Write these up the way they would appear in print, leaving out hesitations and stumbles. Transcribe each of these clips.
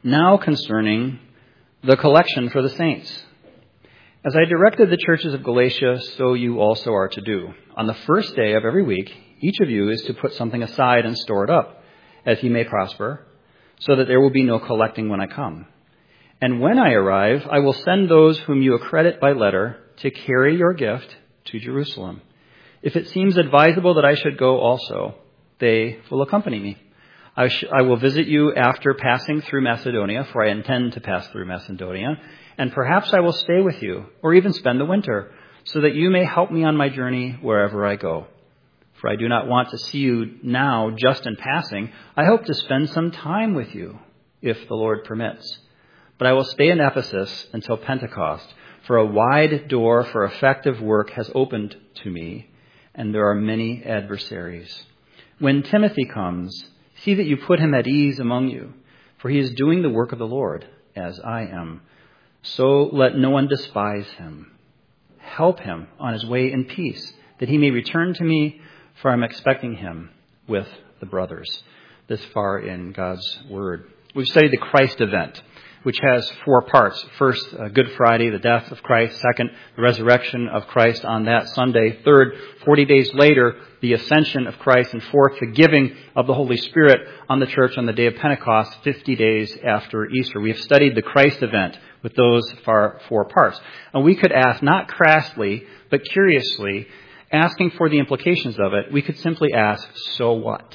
Now concerning the collection for the saints. As I directed the churches of Galatia, so you also are to do. On the first day of every week, each of you is to put something aside and store it up, as he may prosper, so that there will be no collecting when I come. And when I arrive, I will send those whom you accredit by letter to carry your gift to Jerusalem. If it seems advisable that I should go also, they will accompany me. I will visit you after passing through Macedonia, for I intend to pass through Macedonia, and perhaps I will stay with you, or even spend the winter, so that you may help me on my journey wherever I go. For I do not want to see you now just in passing. I hope to spend some time with you, if the Lord permits. But I will stay in Ephesus until Pentecost, for a wide door for effective work has opened to me, and there are many adversaries. When Timothy comes, see that you put him at ease among you, for he is doing the work of the Lord, as I am. So let no one despise him. Help him on his way in peace, that he may return to me, for I'm expecting him with the brothers. This far in God's Word. We've studied the Christ event, which has 4 parts. First, Good Friday, the death of Christ. Second, the resurrection of Christ on that Sunday. Third, 40 days later, the ascension of Christ. And fourth, the giving of the Holy Spirit on the church on the day of Pentecost, 50 days after Easter. We have studied the Christ event with those 4 parts. And we could ask, not crassly, but curiously, asking for the implications of it, we could simply ask, so what?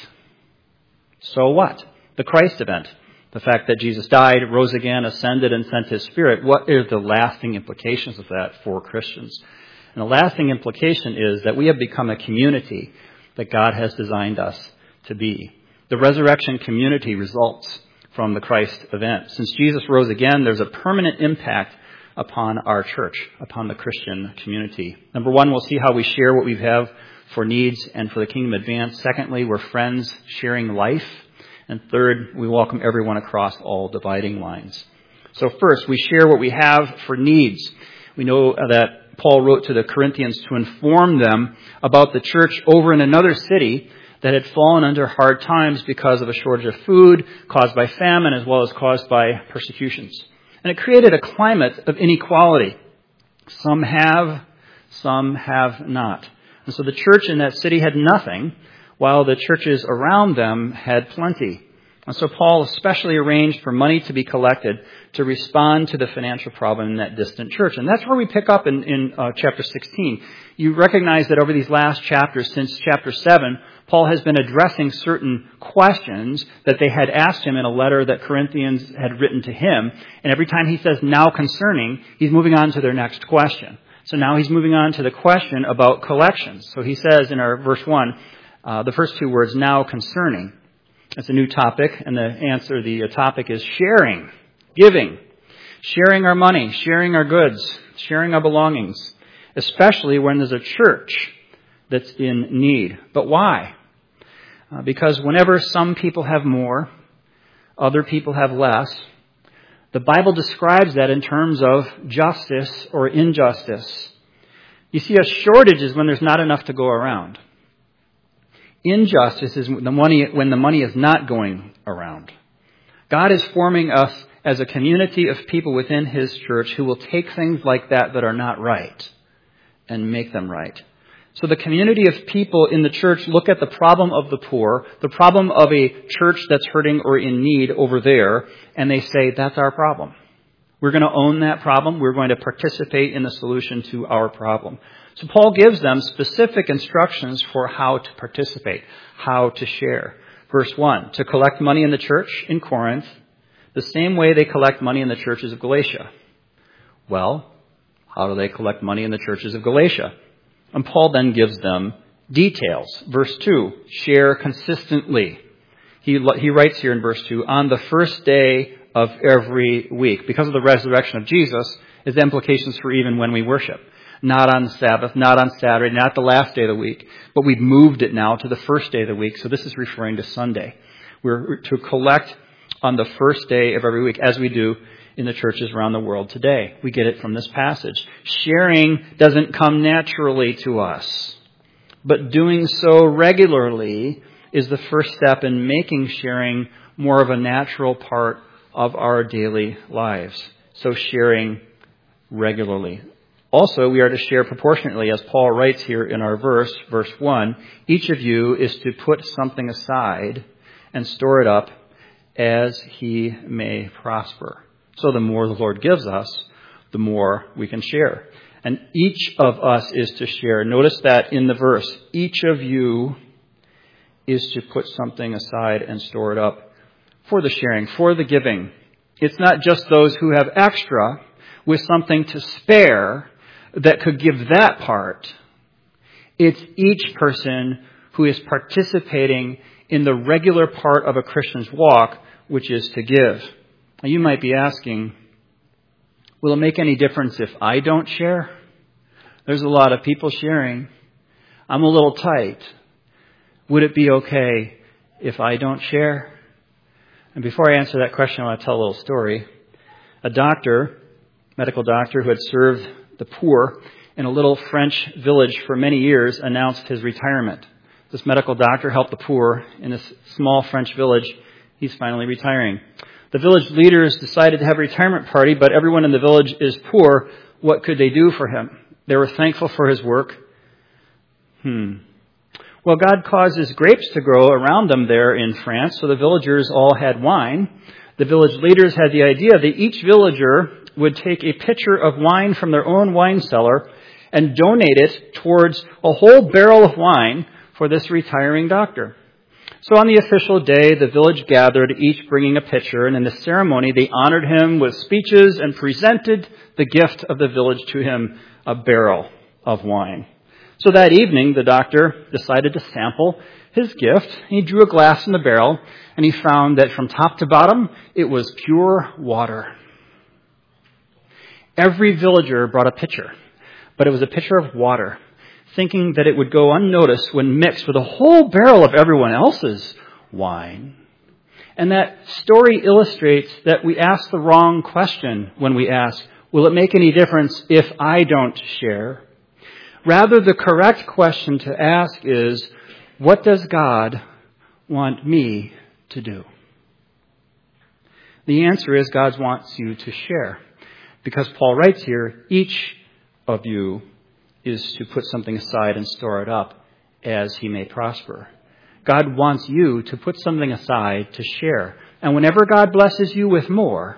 So what? The Christ event. The fact that Jesus died, rose again, ascended, and sent his Spirit. What are the lasting implications of that for Christians? And the lasting implication is that we have become a community that God has designed us to be. The resurrection community results from the Christ event. Since Jesus rose again, there's a permanent impact upon our church, upon the Christian community. Number 1, we'll see how we share what we have for needs and for the kingdom advance. Secondly, we're friends sharing life. And third, we welcome everyone across all dividing lines. So first, we share what we have for needs. We know that Paul wrote to the Corinthians to inform them about the church over in another city that had fallen under hard times because of a shortage of food caused by famine as well as caused by persecutions. And it created a climate of inequality. Some have not. And so the church in that city had nothing, while the churches around them had plenty. And so Paul especially arranged for money to be collected to respond to the financial problem in that distant church. And that's where we pick up in chapter 16. You recognize that over these last chapters, since chapter 7, Paul has been addressing certain questions that they had asked him in a letter that Corinthians had written to him. And every time he says, now concerning, he's moving on to their next question. So now he's moving on to the question about collections. So he says in our verse 1, the first 2 words, now concerning. That's a new topic, and the topic is sharing, giving, sharing our money, sharing our goods, sharing our belongings, especially when there's a church that's in need. But why? Because whenever some people have more, other people have less, the Bible describes that in terms of justice or injustice. You see, a shortage is when there's not enough to go around. Injustice is when the money is not going around. God is forming us as a community of people within his church who will take things like that are not right and make them right. So the community of people in the church look at the problem of the poor, the problem of a church that's hurting or in need over there, and they say, that's our problem. We're going to own that problem. We're going to participate in the solution to our problem. So Paul gives them specific instructions for how to participate, how to share. Verse 1, to collect money in the church in Corinth, the same way they collect money in the churches of Galatia. Well, how do they collect money in the churches of Galatia? And Paul then gives them details. Verse 2, share consistently. He writes here in verse 2, on the first day of every week. Because of the resurrection of Jesus, is the implications for even when we worship. Not on Sabbath, not on Saturday, not the last day of the week, but we've moved it now to the first day of the week. So this is referring to Sunday. We're to collect on the first day of every week, as we do in the churches around the world today. We get it from this passage. Sharing doesn't come naturally to us, but doing so regularly is the first step in making sharing more of a natural part of our daily lives. So sharing regularly. Also, we are to share proportionately, as Paul writes here in our verse 1. Each of you is to put something aside and store it up as he may prosper. So the more the Lord gives us, the more we can share. And each of us is to share. Notice that in the verse, each of you is to put something aside and store it up for the sharing, for the giving. It's not just those who have extra with something to spare that could give that part. It's each person who is participating in the regular part of a Christian's walk, which is to give. Now, you might be asking, will it make any difference if I don't share? There's a lot of people sharing. I'm a little tight. Would it be okay if I don't share? And before I answer that question, I want to tell a little story. A medical doctor who had served the poor in a little French village for many years announced his retirement. This medical doctor helped the poor in this small French village. He's finally retiring. The village leaders decided to have a retirement party, but everyone in the village is poor. What could they do for him? They were thankful for his work. Well, God causes grapes to grow around them there in France, so the villagers all had wine. The village leaders had the idea that each villager would take a pitcher of wine from their own wine cellar and donate it towards a whole barrel of wine for this retiring doctor. So on the official day, the village gathered, each bringing a pitcher, and in the ceremony they honored him with speeches and presented the gift of the village to him, a barrel of wine. So that evening, the doctor decided to sample his gift. He drew a glass in the barrel, and he found that from top to bottom, it was pure water. Every villager brought a pitcher, but it was a pitcher of water, thinking that it would go unnoticed when mixed with a whole barrel of everyone else's wine. And that story illustrates that we ask the wrong question when we ask, will it make any difference if I don't share? Rather, the correct question to ask is, what does God want me to do? The answer is God wants you to share. Because Paul writes here, each of you is to put something aside and store it up as he may prosper. God wants you to put something aside to share. And whenever God blesses you with more,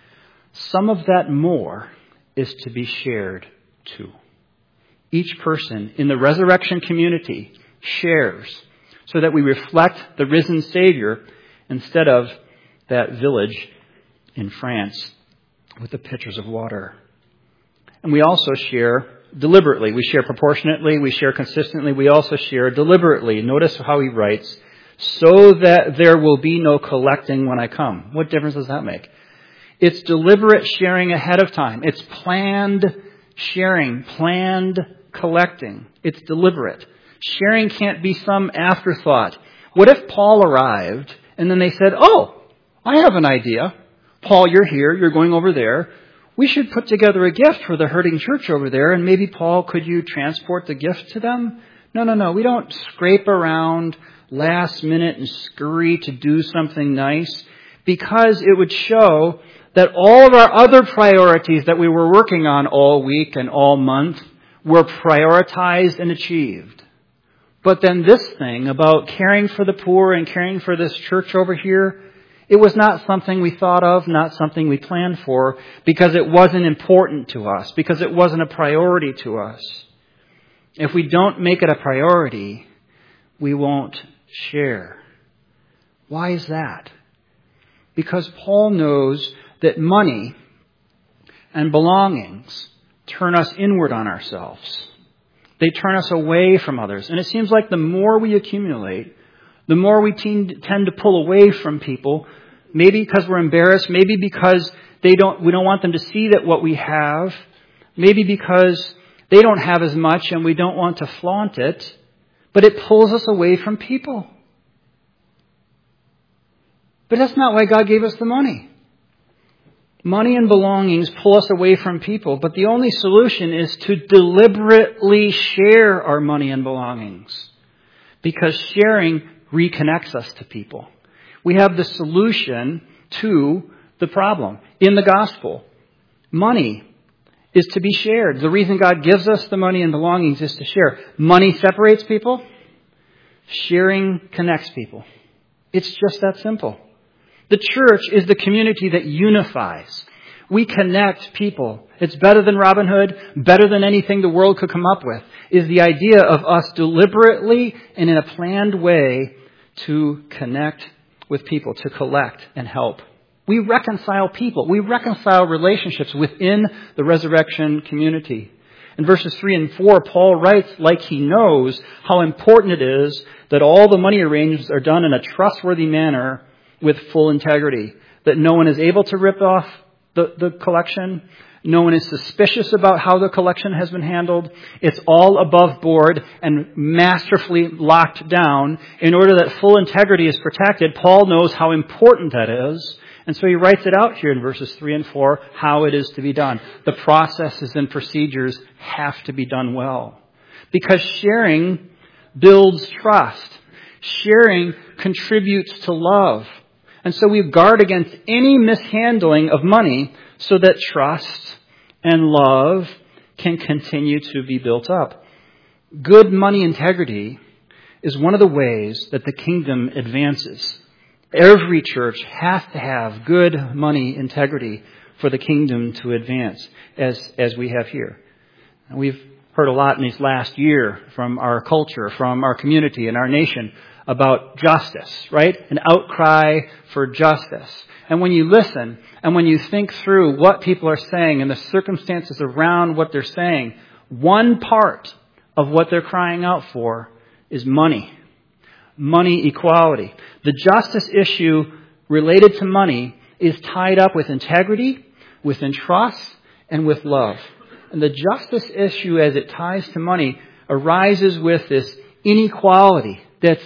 some of that more is to be shared too. Each person in the resurrection community shares so that we reflect the risen Savior instead of that village in France with the pitchers of water. And we also share deliberately. We share proportionately. We share consistently. We also share deliberately. Notice how he writes, so that there will be no collecting when I come. What difference does that make? It's deliberate sharing ahead of time. It's planned sharing, planned collecting. It's deliberate. Sharing can't be some afterthought. What if Paul arrived and then they said, oh, I have an idea. Paul, you're here. You're going over there. We should put together a gift for the hurting church over there. And maybe, Paul, could you transport the gift to them? No. We don't scrape around last minute and scurry to do something nice, because it would show that all of our other priorities that we were working on all week and all month were prioritized and achieved. But then this thing about caring for the poor and caring for this church over here, it was not something we thought of, not something we planned for, because it wasn't important to us, because it wasn't a priority to us. If we don't make it a priority, we won't share. Why is that? Because Paul knows that money and belongings turn us inward on ourselves. They turn us away from others. And it seems like the more we accumulate, the more we tend to pull away from people, maybe because we're embarrassed, maybe because we don't want them to see that what we have, maybe because they don't have as much and we don't want to flaunt it, but it pulls us away from people. But that's not why God gave us the money. Money and belongings pull us away from people, but the only solution is to deliberately share our money and belongings, because sharing reconnects us to people. We have the solution to the problem in the gospel. Money is to be shared. The reason God gives us the money and belongings is to share. Money separates people. Sharing connects people. It's just that simple. The church is the community that unifies. We connect people. It's better than Robin Hood, better than anything the world could come up with, is the idea of us deliberately and in a planned way to connect with people, to collect and help. We reconcile people. We reconcile relationships within the resurrection community. In verses 3 and 4, Paul writes like he knows how important it is that all the money arrangements are done in a trustworthy manner with full integrity, that no one is able to rip off the collection. No one is suspicious about how the collection has been handled. It's all above board and masterfully locked down. In order that full integrity is protected, Paul knows how important that is. And so he writes it out here in verses 3 and 4, how it is to be done. The processes and procedures have to be done well. Because sharing builds trust. Sharing contributes to love. And so we guard against any mishandling of money so that trust and love can continue to be built up. Good money integrity is one of the ways that the kingdom advances. Every church has to have good money integrity for the kingdom to advance, as we have here. We've heard a lot in this last year from our culture, from our community and our nation about justice, right? An outcry for justice. And when you listen and when you think through what people are saying and the circumstances around what they're saying, one part of what they're crying out for is money. Money equality. The justice issue related to money is tied up with integrity, with trust, and with love. And the justice issue as it ties to money arises with this inequality that's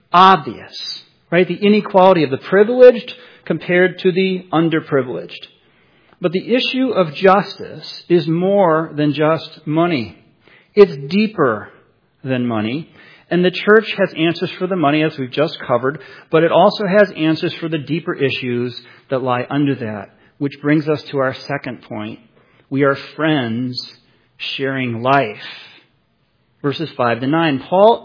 obvious, right? The inequality of the privileged compared to the underprivileged. But the issue of justice is more than just money. It's deeper than money. And the church has answers for the money, as we've just covered, but it also has answers for the deeper issues that lie under that, which brings us to our second point. We are friends sharing life. Verses 5 to 9. Paul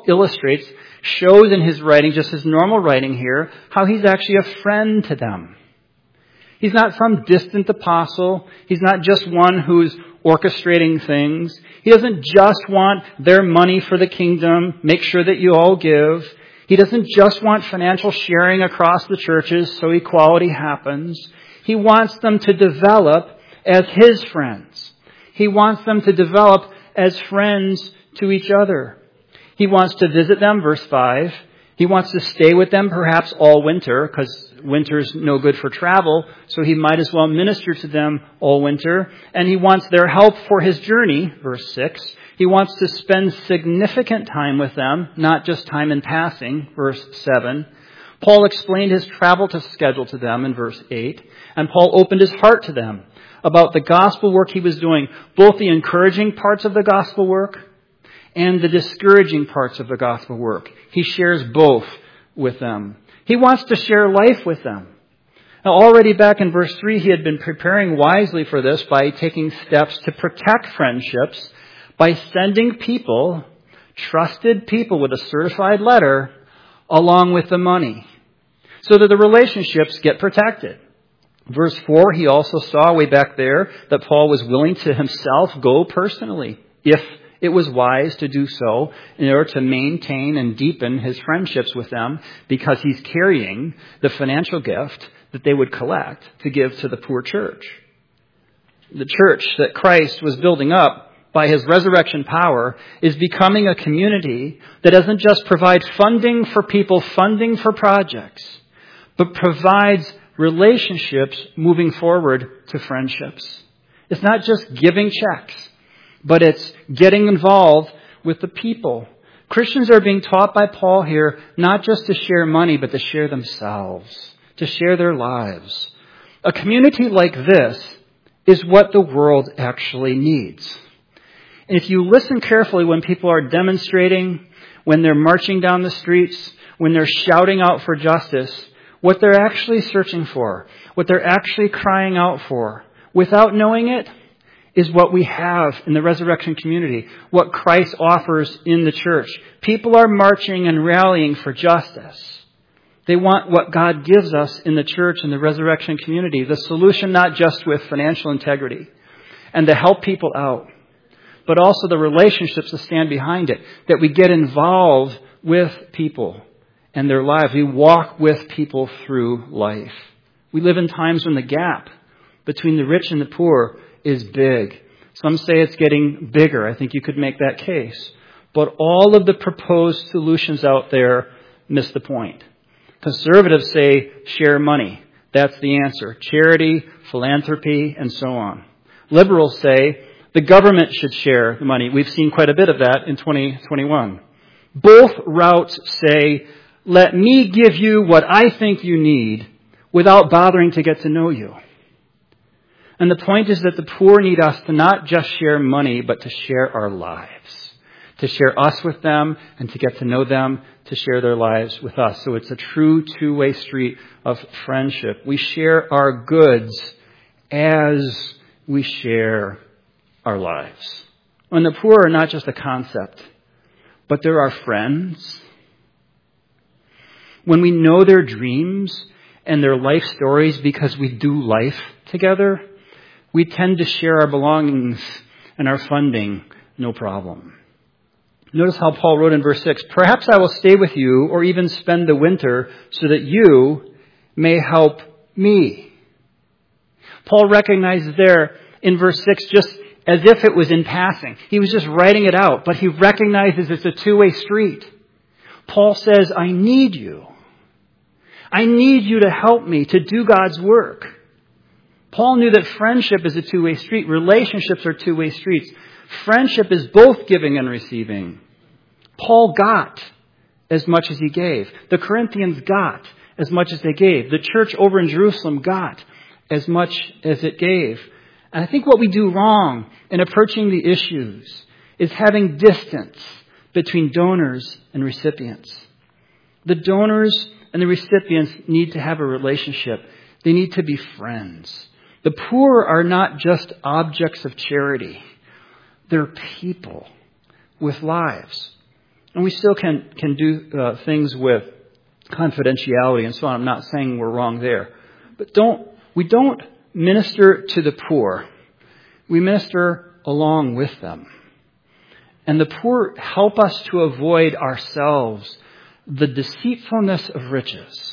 shows in his writing, just his normal writing here, how he's actually a friend to them. He's not some distant apostle. He's not just one who's orchestrating things. He doesn't just want their money for the kingdom. Make sure that you all give. He doesn't just want financial sharing across the churches so equality happens. He wants them to develop as his friends. He wants them to develop as friends to each other. He wants to visit them, verse 5. He wants to stay with them perhaps all winter, because winter's no good for travel, so he might as well minister to them all winter. And he wants their help for his journey, verse 6. He wants to spend significant time with them, not just time in passing, verse 7. Paul explained his travel schedule to them in verse 8. And Paul opened his heart to them about the gospel work he was doing, both the encouraging parts of the gospel work and the discouraging parts of the gospel work. He shares both with them. He wants to share life with them. Now, already back in verse 3, he had been preparing wisely for this by taking steps to protect friendships by sending people, trusted people with a certified letter, along with the money, so that the relationships get protected. Verse 4, he also saw way back there that Paul was willing to himself go personally, if it was wise to do so in order to maintain and deepen his friendships with them, because he's carrying the financial gift that they would collect to give to the poor church. The church that Christ was building up by his resurrection power is becoming a community that doesn't just provide funding for people, funding for projects, but provides relationships moving forward to friendships. It's not just giving checks, but it's getting involved with the people. Christians are being taught by Paul here not just to share money, but to share themselves, to share their lives. A community like this is what the world actually needs. And if you listen carefully when people are demonstrating, when they're marching down the streets, when they're shouting out for justice, what they're actually searching for, what they're actually crying out for, without knowing it, is what we have in the resurrection community, what Christ offers in the church. People are marching and rallying for justice. They want what God gives us in the church and the resurrection community, the solution not just with financial integrity and to help people out, but also the relationships that stand behind it, that we get involved with people and their lives. We walk with people through life. We live in times when the gap between the rich and the poor is big. Some say it's getting bigger. I think you could make that case. But all of the proposed solutions out there miss the point. Conservatives say share money. That's the answer. Charity, philanthropy, and so on. Liberals say the government should share the money. We've seen quite a bit of that in 2021. Both routes say, let me give you what I think you need without bothering to get to know you. And the point is that the poor need us to not just share money, but to share our lives. To share us with them and to get to know them, to share their lives with us. So it's a true two-way street of friendship. We share our goods as we share our lives. And the poor are not just a concept, but they're our friends. When we know their dreams and their life stories because we do life together, we tend to share our belongings and our funding, no problem. Notice how Paul wrote in verse 6, perhaps I will stay with you or even spend the winter so that you may help me. Paul recognizes there in verse 6 just as if it was in passing. He was just writing it out, but he recognizes it's a two-way street. Paul says, I need you. I need you to help me to do God's work. Paul knew that friendship is a two-way street. Relationships are two-way streets. Friendship is both giving and receiving. Paul got as much as he gave. The Corinthians got as much as they gave. The church over in Jerusalem got as much as it gave. And I think what we do wrong in approaching the issues is having distance between donors and recipients. The donors and the recipients need to have a relationship. They need to be friends. The poor are not just objects of charity. They're people with lives. And we still can do things with confidentiality and so on. I'm not saying we're wrong there. But we don't minister to the poor. We minister along with them. And the poor help us to avoid ourselves the deceitfulness of riches.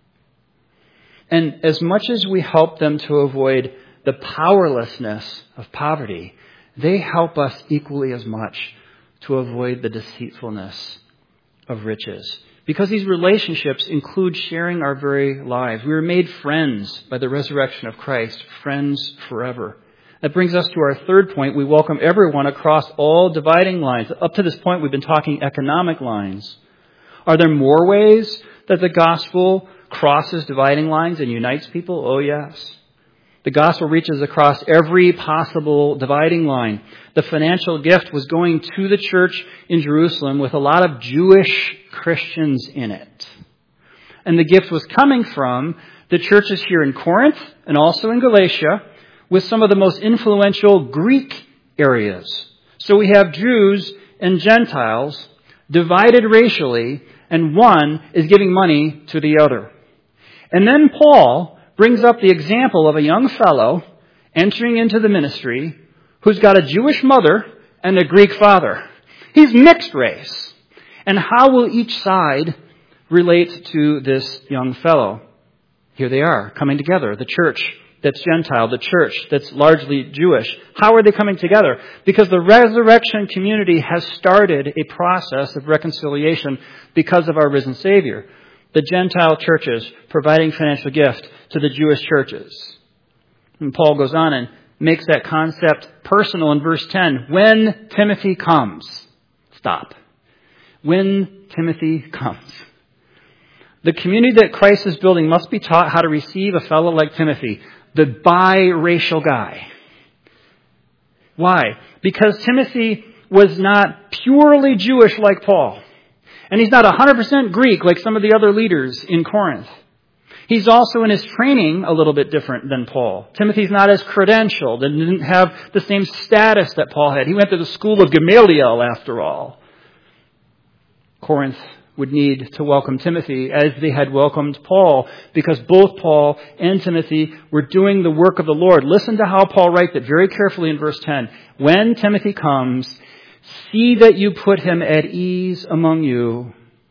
And as much as we help them to avoid the powerlessness of poverty, they help us equally as much to avoid the deceitfulness of riches. Because these relationships include sharing our very lives. We were made friends by the resurrection of Christ, friends forever. That brings us to our third point. We welcome everyone across all dividing lines. Up to this point, we've been talking economic lines. Are there more ways that the gospel crosses dividing lines and unites people? Oh, yes. The gospel reaches across every possible dividing line. The financial gift was going to the church in Jerusalem with a lot of Jewish Christians in it. And the gift was coming from the churches here in Corinth and also in Galatia with some of the most influential Greek areas. So we have Jews and Gentiles divided racially, and one is giving money to the other. And then Paul brings up the example of a young fellow entering into the ministry who's got a Jewish mother and a Greek father. He's mixed race. And how will each side relate to this young fellow? Here they are, coming together. The church that's Gentile, the church that's largely Jewish. How are they coming together? Because the resurrection community has started a process of reconciliation because of our risen Savior. The Gentile churches providing financial gift to the Jewish churches. And Paul goes on and makes that concept personal in verse 10. When Timothy comes. Stop. When Timothy comes. The community that Christ is building must be taught how to receive a fellow like Timothy, the biracial guy. Why? Because Timothy was not purely Jewish like Paul. And he's not 100% Greek like some of the other leaders in Corinth. He's also in his training a little bit different than Paul. Timothy's not as credentialed and didn't have the same status that Paul had. He went to the school of Gamaliel, after all. Corinth would need to welcome Timothy as they had welcomed Paul, because both Paul and Timothy were doing the work of the Lord. Listen to how Paul writes it very carefully in verse 10. When Timothy comes, see that you put him at ease among you.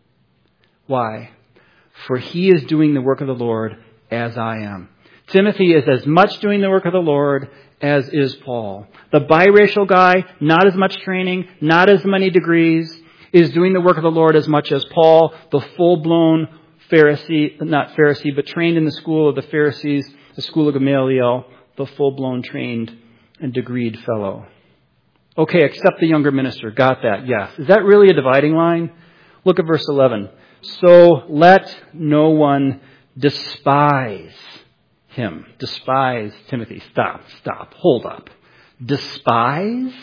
Why? For he is doing the work of the Lord as I am. Timothy is as much doing the work of the Lord as is Paul. The biracial guy, not as much training, not as many degrees, is doing the work of the Lord as much as Paul, the full-blown Pharisee, not Pharisee, but trained in the school of the Pharisees, the school of Gamaliel, the full-blown trained and degreed fellow. Okay, except the younger minister. Got that, yes. Is that really a dividing line? Look at verse 11. So let no one despise him. Despise Timothy. Stop. Hold up. Despise?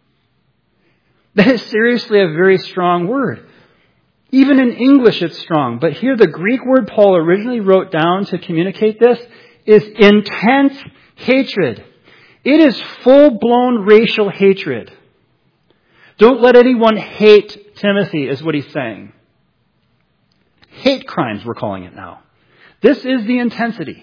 That is seriously a very strong word. Even in English it's strong. But here the Greek word Paul originally wrote down to communicate this is intense hatred. It is full-blown racial hatred. Don't let anyone hate Timothy, is what he's saying. Hate crimes, we're calling it now. This is the intensity.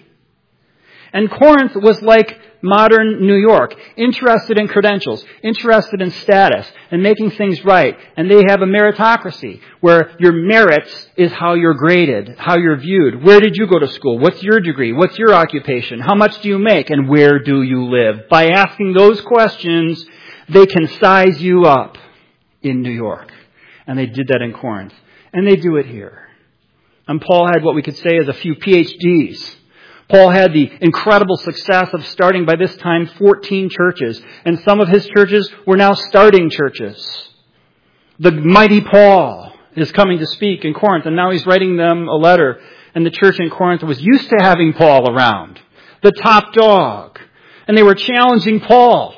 And Corinth was like modern New York, interested in credentials, interested in status, and making things right. And they have a meritocracy, where your merits is how you're graded, how you're viewed. Where did you go to school? What's your degree? What's your occupation? How much do you make? And where do you live? By asking those questions, they can size you up in New York. And they did that in Corinth. And they do it here. And Paul had what we could say is a few PhDs. Paul had the incredible success of starting, by this time, 14 churches. And some of his churches were now starting churches. The mighty Paul is coming to speak in Corinth, and now he's writing them a letter. And the church in Corinth was used to having Paul around, the top dog. And they were challenging Paul.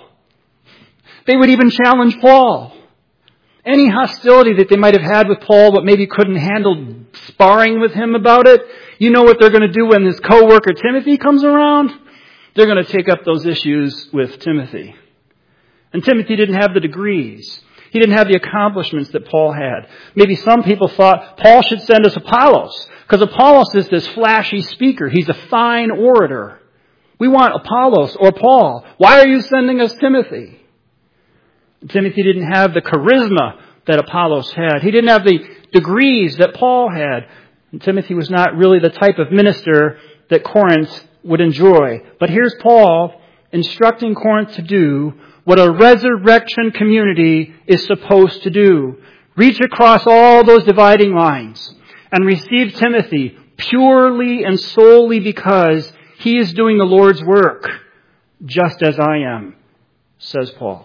They would even challenge Paul. Any hostility that they might have had with Paul, but maybe couldn't handle sparring with him about it, you know what they're going to do when his co-worker Timothy comes around? They're going to take up those issues with Timothy. And Timothy didn't have the degrees. He didn't have the accomplishments that Paul had. Maybe some people thought Paul should send us Apollos, because Apollos is this flashy speaker. He's a fine orator. We want Apollos or Paul. Why are you sending us Timothy? Timothy didn't have the charisma that Apollos had. He didn't have the degrees that Paul had. And Timothy was not really the type of minister that Corinth would enjoy. But here's Paul instructing Corinth to do what a resurrection community is supposed to do. Reach across all those dividing lines and receive Timothy purely and solely because he is doing the Lord's work, just as I am, says Paul.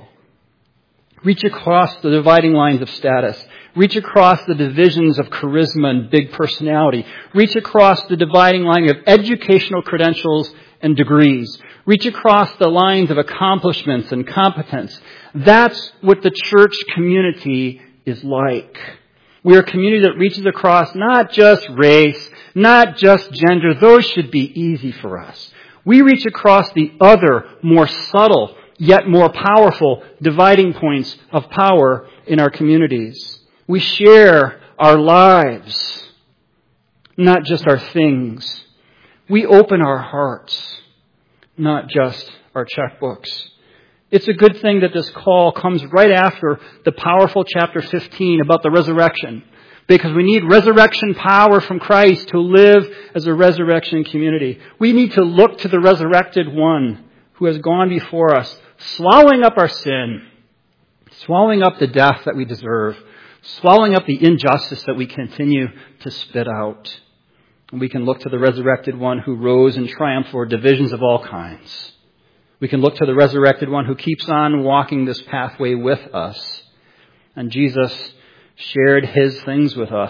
Reach across the dividing lines of status. Reach across the divisions of charisma and big personality. Reach across the dividing line of educational credentials and degrees. Reach across the lines of accomplishments and competence. That's what the church community is like. We are a community that reaches across not just race, not just gender. Those should be easy for us. We reach across the other, more subtle, yet more powerful dividing points of power in our communities. We share our lives, not just our things. We open our hearts, not just our checkbooks. It's a good thing that this call comes right after the powerful chapter 15 about the resurrection, because we need resurrection power from Christ to live as a resurrection community. We need to look to the resurrected one who has gone before us, swallowing up our sin, swallowing up the death that we deserve, swallowing up the injustice that we continue to spit out. And we can look to the resurrected one who rose in triumph for divisions of all kinds. We can look to the resurrected one who keeps on walking this pathway with us. And Jesus shared his things with us.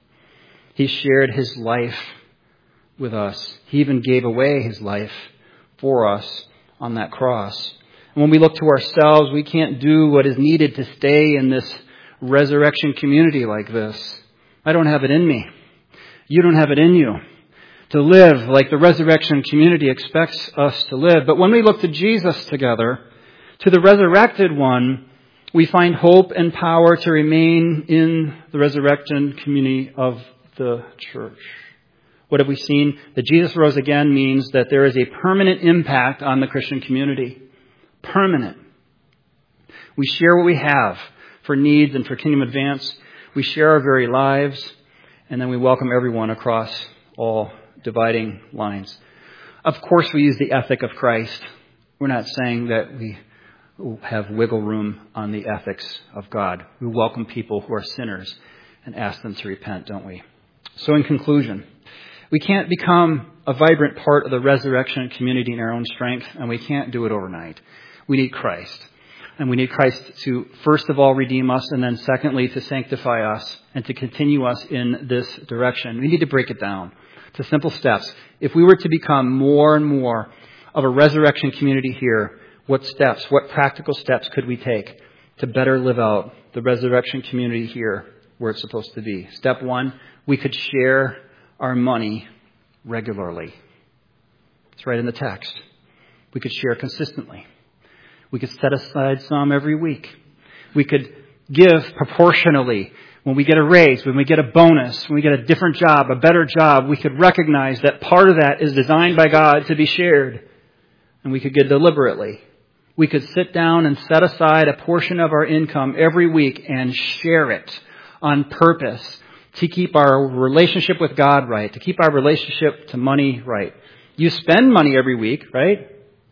He shared his life with us. He even gave away his life for us on that cross. And when we look to ourselves, we can't do what is needed to stay in this resurrection community like this. I don't have it in me. You don't have it in you. to live like the resurrection community expects us to live. But when we look to Jesus together, to the resurrected one, we find hope and power to remain in the resurrection community of the church. What have we seen? That Jesus rose again means that there is a permanent impact on the Christian community. Permanent. We share what we have for needs and for kingdom advance. We share our very lives, and then we welcome everyone across all dividing lines. Of course, we use the ethic of Christ. We're not saying that we have wiggle room on the ethics of God. We welcome people who are sinners and ask them to repent, don't we? So in conclusion, we can't become a vibrant part of the resurrection community in our own strength, and we can't do it overnight. We need Christ. And we need Christ to, first of all, redeem us, and then secondly, to sanctify us and to continue us in this direction. We need to break it down to simple steps. If we were to become more and more of a resurrection community here, what steps, what practical steps could we take to better live out the resurrection community here where it's supposed to be? Step one, we could share our money regularly. It's right in the text. We could share consistently. We could set aside some every week. We could give proportionally. When we get a raise, when we get a bonus, when we get a different job, a better job, we could recognize that part of that is designed by God to be shared. And we could give deliberately. We could sit down and set aside a portion of our income every week and share it on purpose to keep our relationship with God right, to keep our relationship to money right. You spend money every week, right?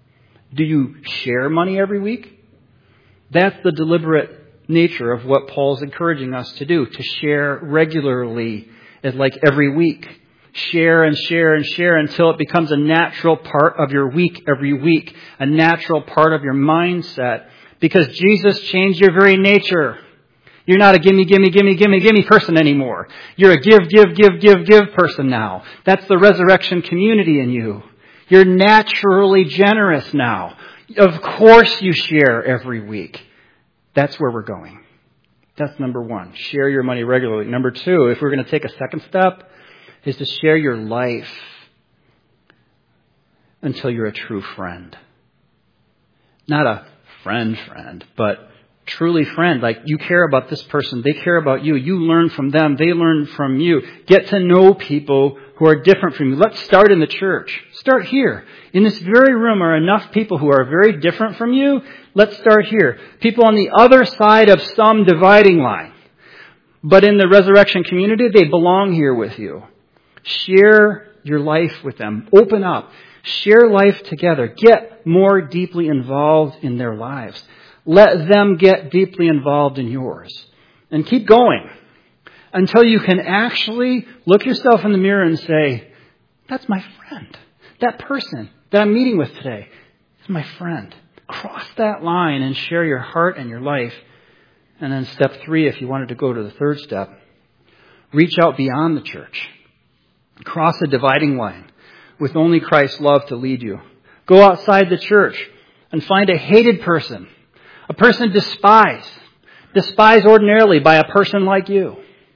Do you share money every week? That's the deliberate nature of what Paul's encouraging us to do, to share regularly, like every week. Share and share and share until it becomes a natural part of your week every week, a natural part of your mindset, because Jesus changed your very nature. You're not a gimme, gimme, gimme, gimme, gimme person anymore. You're a give, give, give, give, give person now. That's the resurrection community in you. You're naturally generous now. Of course you share every week. That's where we're going. That's number one. Share your money regularly. Number two, if we're going to take a second step, is to share your life until you're a true friend. Not a friend, but truly friend. Like you care about this person. They care about you. You learn from them. They learn from you. Get to know people who are different from you. Let's start in the church. Start here. In this very room are enough people who are very different from you. Let's start here. People on the other side of some dividing line. But in the resurrection community, they belong here with you. Share your life with them. Open up. Share life together. Get more deeply involved in their lives. Let them get deeply involved in yours. And keep going until you can actually look yourself in the mirror and say, that's my friend. That person that I'm meeting with today is my friend. Cross that line and share your heart and your life. And then step 3, if you wanted to go to the third step, reach out beyond the church. Cross a dividing line with only Christ's love to lead you. Go outside the church and find a hated person, a person despised ordinarily by a person like you.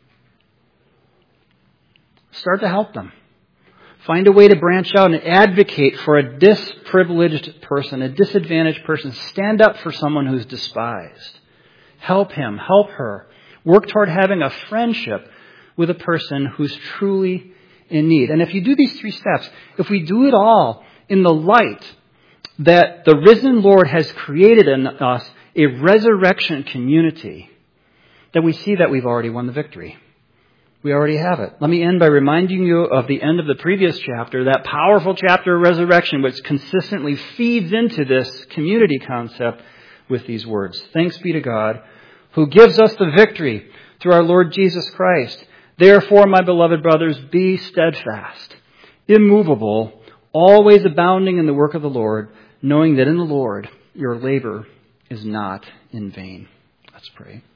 Start to help them. Find a way to branch out and advocate for a disprivileged person, a disadvantaged person. Stand up for someone who's despised. Help him, help her. Work toward having a friendship with a person who's truly in need. And if you do these 3 steps, if we do it all in the light that the risen Lord has created in us a resurrection community, then we see that we've already won the victory. We already have it. Let me end by reminding you of the end of the previous chapter, that powerful chapter of resurrection, which consistently feeds into this community concept with these words. Thanks be to God, who gives us the victory through our Lord Jesus Christ. Therefore, my beloved brothers, be steadfast, immovable, always abounding in the work of the Lord, knowing that in the Lord your labor is not in vain. Let's pray.